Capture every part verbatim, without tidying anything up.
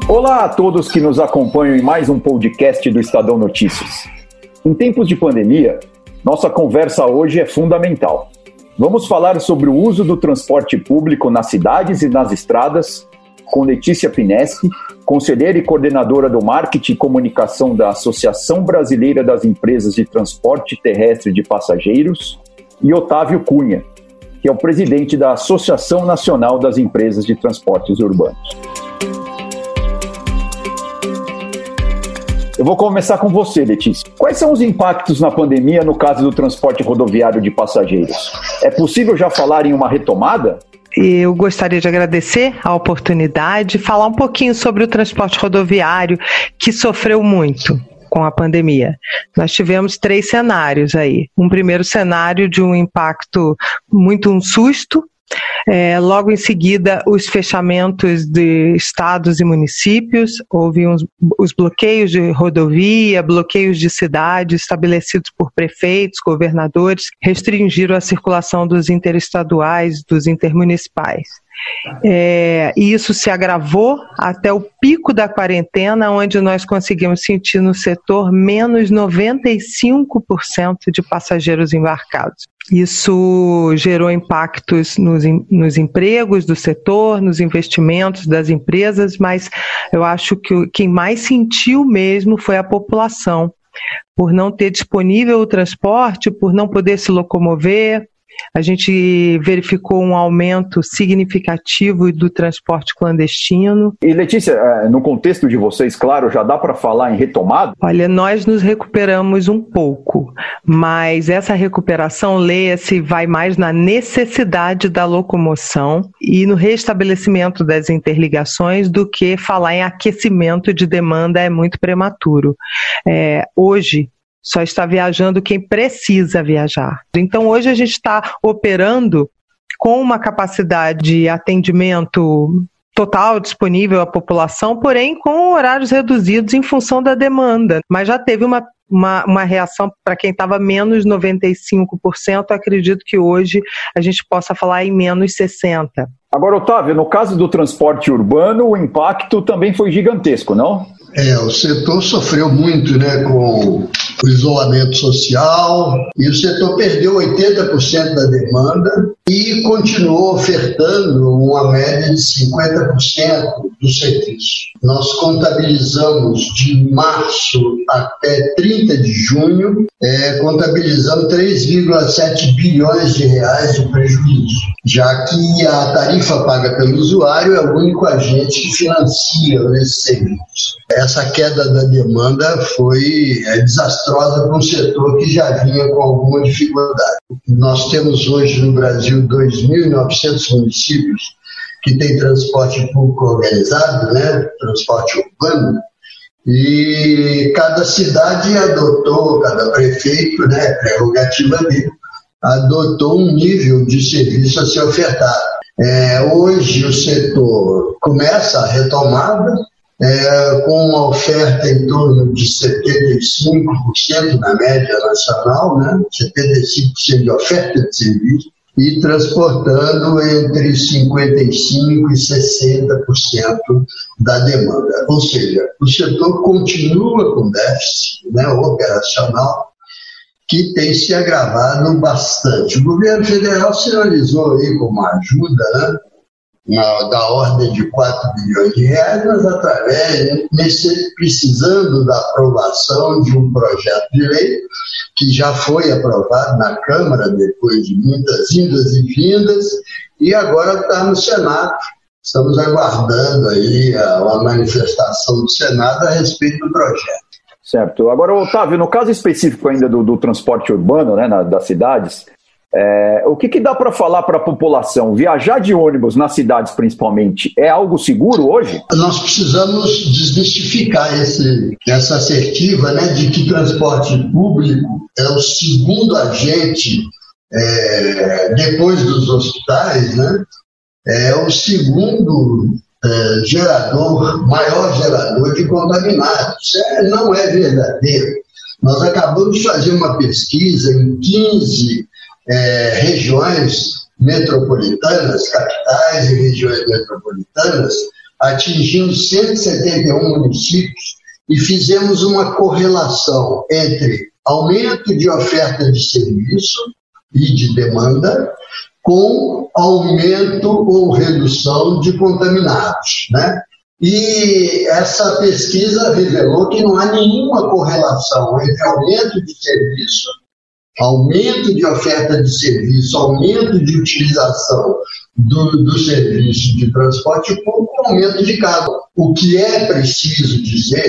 Olá a todos que nos acompanham em mais um podcast do Estadão Notícias. Em tempos de pandemia, nossa conversa hoje é fundamental. Vamos falar sobre o uso do transporte público nas cidades e nas estradas, com Letícia Pineschi, conselheira e coordenadora do Marketing e Comunicação da Associação Brasileira das Empresas de Transporte Terrestre de Passageiros, e Otávio Cunha, que é o presidente da Associação Nacional das Empresas de Transportes Urbanos. Eu vou começar com você, Letícia. Quais são os impactos na pandemia no caso do transporte rodoviário de passageiros? É possível já falar em uma retomada? Eu gostaria de agradecer a oportunidade de falar um pouquinho sobre o transporte rodoviário, que sofreu muito com a pandemia. Nós tivemos três cenários aí. Um primeiro cenário de um impacto, muito um susto. É, logo em seguida, os fechamentos de estados e municípios, houve uns, os bloqueios de rodovia, bloqueios de cidades estabelecidos por prefeitos, governadores, restringiram a circulação dos interestaduais, dos intermunicipais. É, e isso se agravou até o pico da quarentena, onde nós conseguimos sentir no setor menos noventa e cinco por cento de passageiros embarcados. Isso gerou impactos nos, nos empregos do setor, nos investimentos das empresas, mas eu acho que quem mais sentiu mesmo foi a população, por não ter disponível o transporte, por não poder se locomover. A gente verificou um aumento significativo do transporte clandestino. E Letícia, no contexto de vocês, claro, já dá para falar em retomada? Olha, nós nos recuperamos um pouco, mas essa recuperação, leia-se, vai mais na necessidade da locomoção e no restabelecimento das interligações do que falar em aquecimento de demanda é muito prematuro. É, hoje, só está viajando quem precisa viajar. Então, hoje a gente está operando com uma capacidade de atendimento total disponível à população, porém com horários reduzidos em função da demanda. Mas já teve uma, uma, uma reação para quem estava menos noventa e cinco por cento, acredito que hoje a gente possa falar em menos sessenta por cento. Agora, Otávio, no caso do transporte urbano, o impacto também foi gigantesco, não? É, o setor sofreu muito, né, com o isolamento social, e o setor perdeu oitenta por cento da demanda e continuou ofertando uma média de cinquenta por cento do serviço. Nós contabilizamos de março até trinta de junho, é, contabilizamos três vírgula sete bilhões de reais de prejuízo, já que a tarifa paga pelo usuário é o único agente que financia esse serviço. Essa queda da demanda foi é, desastrosa para um setor que já vinha com alguma dificuldade. Nós temos hoje no Brasil dois mil e novecentos municípios que têm transporte público organizado, né, transporte urbano, e cada cidade adotou, cada prefeito, né, prerrogativa dele, adotou um nível de serviço a ser ofertado. É, hoje o setor começa a retomada, É, com uma oferta em torno de setenta e cinco por cento na média nacional, né? setenta e cinco por cento de oferta de serviço, e transportando entre cinquenta e cinco por cento e sessenta por cento da demanda. Ou seja, o setor continua com déficit, né, operacional, que tem se agravado bastante. O governo federal sinalizou aí como ajuda, né? Na, da ordem de quatro bilhões de reais, mas através, precisando da aprovação de um projeto de lei que já foi aprovado na Câmara depois de muitas indas e vindas e agora está no Senado. Estamos aguardando aí a, a manifestação do Senado a respeito do projeto. Certo. Agora, Otávio, no caso específico ainda do, do transporte urbano, né, na, das cidades, É, o que, que dá para falar para a população? Viajar de ônibus nas cidades, principalmente, é algo seguro hoje? Nós precisamos desmistificar esse, essa assertiva, né, de que transporte público é o segundo agente, é, depois dos hospitais, né, é o segundo é, gerador, maior gerador de contaminados. Isso é, não é verdadeiro. Nós acabamos de fazer uma pesquisa em quinze É, regiões metropolitanas, capitais e regiões metropolitanas, atingindo cento e setenta e um municípios, e fizemos uma correlação entre aumento de oferta de serviço e de demanda com aumento ou redução de contaminados, né? E essa pesquisa revelou que não há nenhuma correlação entre aumento de serviço, aumento de oferta de serviço, aumento de utilização do, do serviço de transporte público e aumento de carga. O que é preciso dizer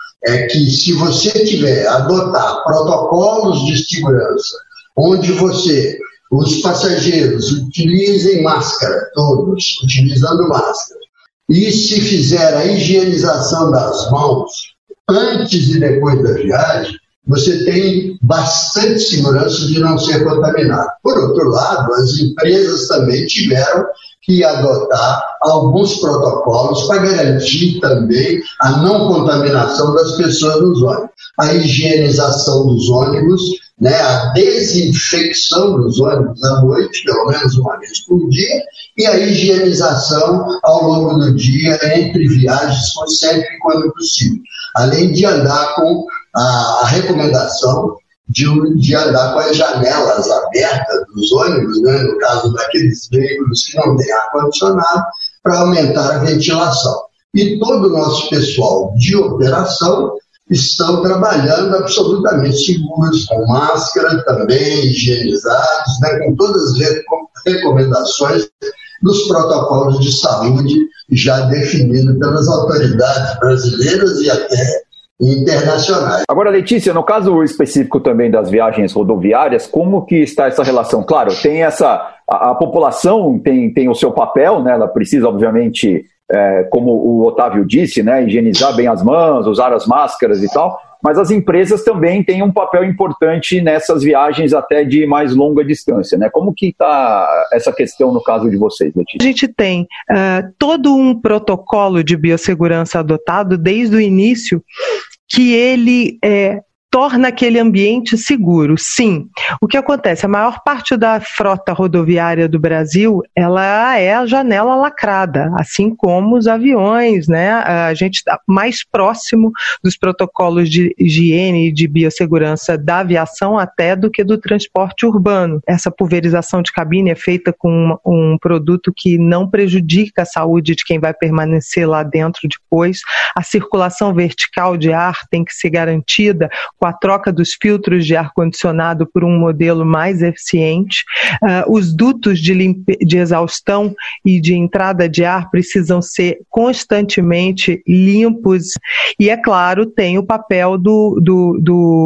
é que se você tiver adotar protocolos de segurança, onde você, os passageiros utilizem máscara, todos utilizando máscara, e se fizer a higienização das mãos antes e depois da viagem, você tem bastante segurança de não ser contaminado. Por outro lado, as empresas também tiveram que adotar alguns protocolos para garantir também a não contaminação das pessoas nos ônibus. A higienização dos ônibus, né, a desinfecção dos ônibus à noite, pelo menos uma vez por dia, e a higienização ao longo do dia entre viagens, sempre quando possível. Além de andar com a, a recomendação de, de andar com as janelas abertas dos ônibus, né, no caso daqueles veículos que não têm ar-condicionado, para aumentar a ventilação. E todo o nosso pessoal de operação estão trabalhando absolutamente seguros, com máscara também, higienizados, né, com todas as recomendações dos protocolos de saúde já definidos pelas autoridades brasileiras e até internacionais. Agora, Letícia, no caso específico também das viagens rodoviárias, como que está essa relação? Claro, tem essa, a, a população tem, tem o seu papel, né? Ela precisa, obviamente, é, como o Otávio disse, né, higienizar bem as mãos, usar as máscaras e tal, mas as empresas também têm um papel importante nessas viagens até de mais longa distância, né? Como que está essa questão no caso de vocês, Letícia? A gente tem uh, todo um protocolo de biossegurança adotado desde o início que ele é, torna aquele ambiente seguro. Sim, o que acontece? A maior parte da frota rodoviária do Brasil, ela é a janela lacrada, assim como os aviões, né? A gente está mais próximo dos protocolos de higiene e de biossegurança da aviação até do que do transporte urbano. Essa pulverização de cabine é feita com um produto que não prejudica a saúde de quem vai permanecer lá dentro depois. A circulação vertical de ar tem que ser garantida com a troca dos filtros de ar-condicionado por um modelo mais eficiente. Uh, os dutos de, limpe- de exaustão e de entrada de ar precisam ser constantemente limpos. E, é claro, tem o papel do, do,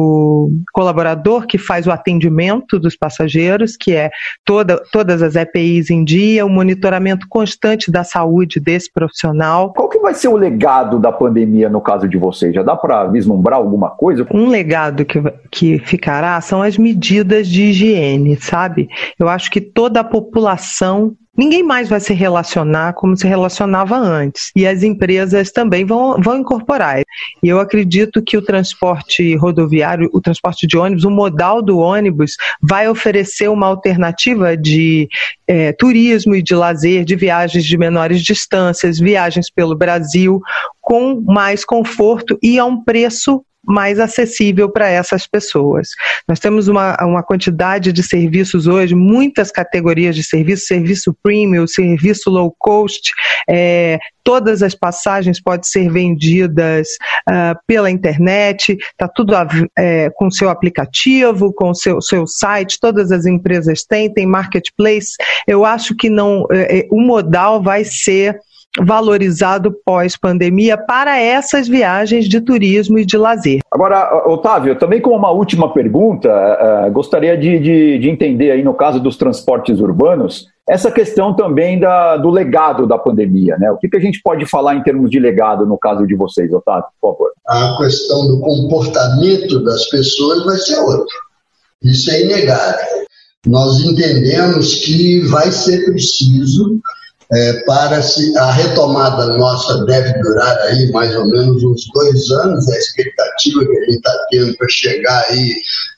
do colaborador que faz o atendimento dos passageiros, que é toda, todas as E P Is em dia, o monitoramento constante da saúde desse profissional. Qual que vai ser o legado da pandemia no caso de vocês? Já dá para vislumbrar alguma coisa? Um legado que, que ficará são as medidas de higiene, sabe? Eu acho que toda a população, ninguém mais vai se relacionar como se relacionava antes. E as empresas também vão, vão incorporar. E eu acredito que o transporte rodoviário, o transporte de ônibus, o modal do ônibus vai oferecer uma alternativa de é, turismo e de lazer, de viagens de menores distâncias, viagens pelo Brasil, com mais conforto e a um preço mais acessível para essas pessoas. Nós temos uma, uma quantidade de serviços hoje, muitas categorias de serviço, serviço premium, serviço low cost, é, todas as passagens podem ser vendidas uh, pela internet, está tudo é, com o seu aplicativo, com o seu, seu site, todas as empresas têm, tem marketplace. Eu acho que não, é, o modal vai ser valorizado pós-pandemia para essas viagens de turismo e de lazer. Agora, Otávio, também como uma última pergunta, uh, gostaria de, de, de entender aí no caso dos transportes urbanos, essa questão também da, do legado da pandemia, né? O que, que a gente pode falar em termos de legado no caso de vocês, Otávio, por favor? A questão do comportamento das pessoas vai ser outra. Isso é inegável. Nós entendemos que vai ser preciso É, para se, a retomada nossa deve durar aí mais ou menos uns dois anos, a expectativa que a gente está tendo para chegar aí,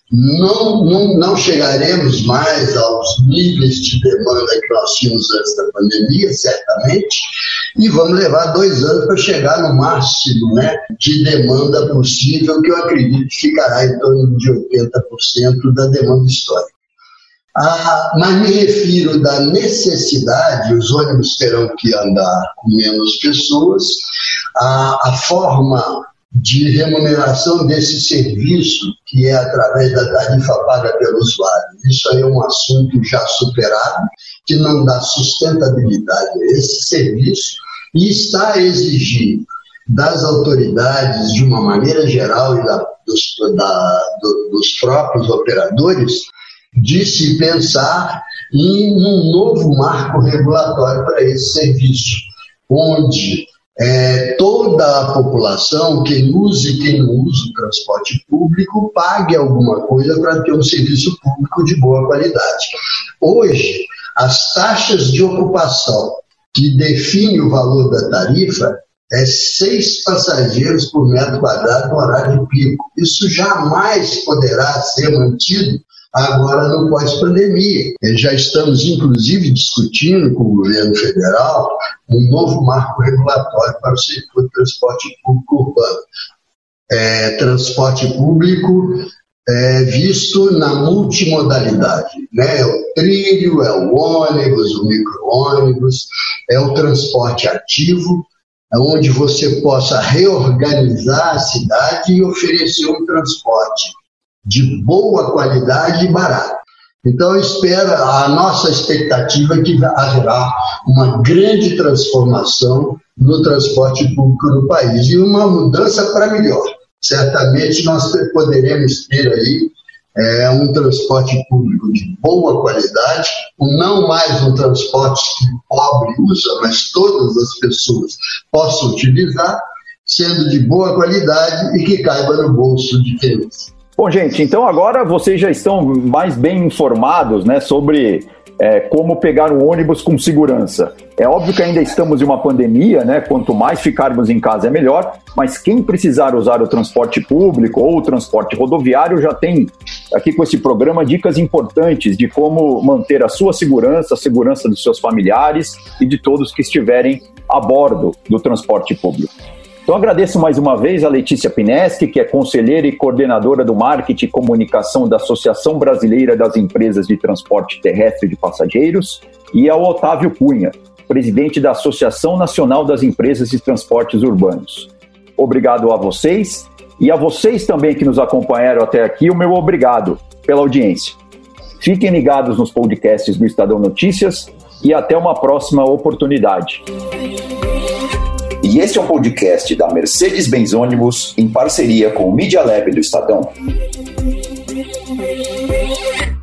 não, não, não chegaremos mais aos níveis de demanda que nós tínhamos antes da pandemia, certamente, e vamos levar dois anos para chegar no máximo, né, de demanda possível, que eu acredito que ficará em torno de oitenta por cento da demanda histórica. Ah, mas me refiro da necessidade, os ônibus terão que andar com menos pessoas, a, a forma de remuneração desse serviço, que é através da tarifa paga pelo usuário. Isso aí é um assunto já superado, que não dá sustentabilidade a esse serviço e está a exigir das autoridades, de uma maneira geral, e da, dos, da, do, dos próprios operadores, de se pensar em um novo marco regulatório para esse serviço, onde É, toda a população, quem usa e quem não usa o transporte público, pague alguma coisa para ter um serviço público de boa qualidade. Hoje, as taxas de ocupação que definem o valor da tarifa é seis passageiros por metro quadrado no horário de pico. Isso jamais poderá ser mantido agora no pós-pandemia. Já estamos, inclusive, discutindo com o governo federal um novo marco regulatório para o setor de transporte público urbano. É, transporte público é, visto na multimodalidade, né? É o trilho, é o ônibus, o micro-ônibus, é o transporte ativo, onde você possa reorganizar a cidade e oferecer um transporte de boa qualidade e barato. Então, eu espero, a nossa expectativa é que haverá uma grande transformação no transporte público no país e uma mudança para melhor. Certamente nós poderemos ter aí é, um transporte público de boa qualidade, não mais um transporte que o pobre usa, mas todas as pessoas possam utilizar, sendo de boa qualidade e que caiba no bolso de quem usa. Bom, gente, então agora vocês já estão mais bem informados, né, sobre é, como pegar um ônibus com segurança. É óbvio que ainda estamos em uma pandemia, né? Quanto mais ficarmos em casa é melhor, mas quem precisar usar o transporte público ou o transporte rodoviário já tem aqui com esse programa dicas importantes de como manter a sua segurança, a segurança dos seus familiares e de todos que estiverem a bordo do transporte público. Então, agradeço mais uma vez a Letícia Pineschi, que é conselheira e coordenadora do Marketing e Comunicação da Associação Brasileira das Empresas de Transporte Terrestre de Passageiros, e ao Otávio Cunha, presidente da Associação Nacional das Empresas de Transportes Urbanos. Obrigado a vocês, e a vocês também que nos acompanharam até aqui, o meu obrigado pela audiência. Fiquem ligados nos podcasts do Estadão Notícias e até uma próxima oportunidade. E este é um podcast da Mercedes-Benz Ônibus em parceria com o Media Lab do Estadão.